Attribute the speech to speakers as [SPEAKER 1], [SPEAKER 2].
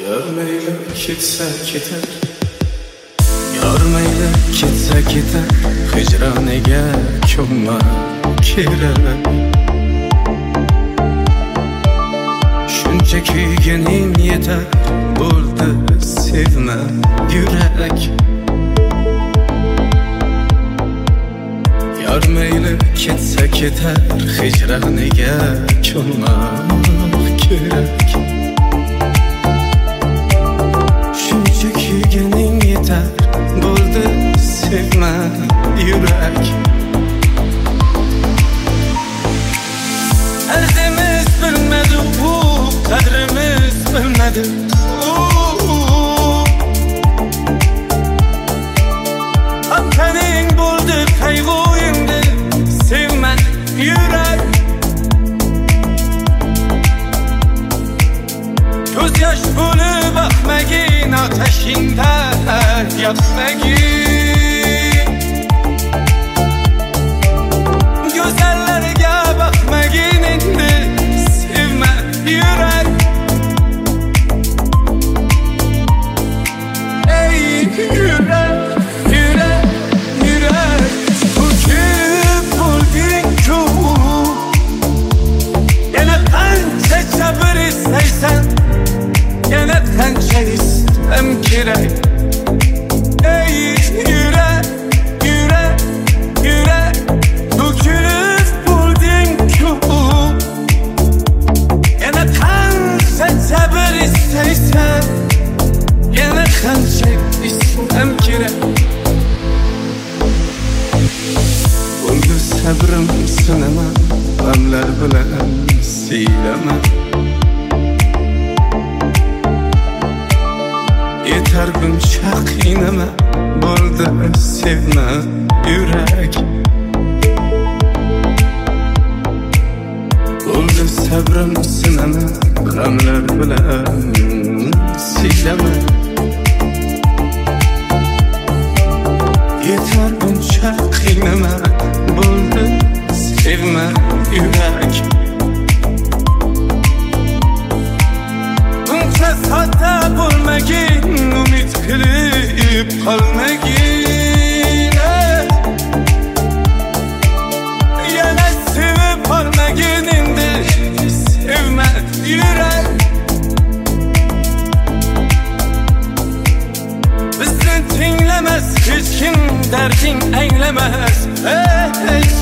[SPEAKER 1] Görmeyle ketsa ketar, görmeyle ketsa ketar, hicroniga ko'nma kerak. Shuncha kuyganing yetar, bo'ldi sevma yurak. Görmeyle ketsa ketar, hicroniga ko'nma kerak. Kuyganing yetar, bo'ldi sevma yurak. Derdimiz bilmedi, qadrimiz bilmedi. Hakkaning bo'ldi qayg'uyimdi, sevma yurak. Ko'z yosh bo'lib baxmagin, ateşingda yakmagin. Güzellerge bakmagin, endi sevme yürek. Ey yürek, yürek, yürek. Bugün buldun ki yana qancha sabır isteysen, yana qancha istem kerak. Ey yürek, yürek, yürek. Bugün buldun ki yana qancha sabır isteysen, yana qancha istem kerak. Bo'ldi sabrim sinama, g'amlar bilan siylama. Yeter buncha qiynama, bo'ldi sevma yurak. Bo'ldi sabrim sinama, g'amlar bilan siylama. Yeter buncha qiynama, bo'ldi sevma yurak. Buncha sodda bo'lmagin, umid qilib qolmagin. Yana sevib qolmagin, endi sevma yurak. Bizni tinglamas hech kim, darding anglamas hech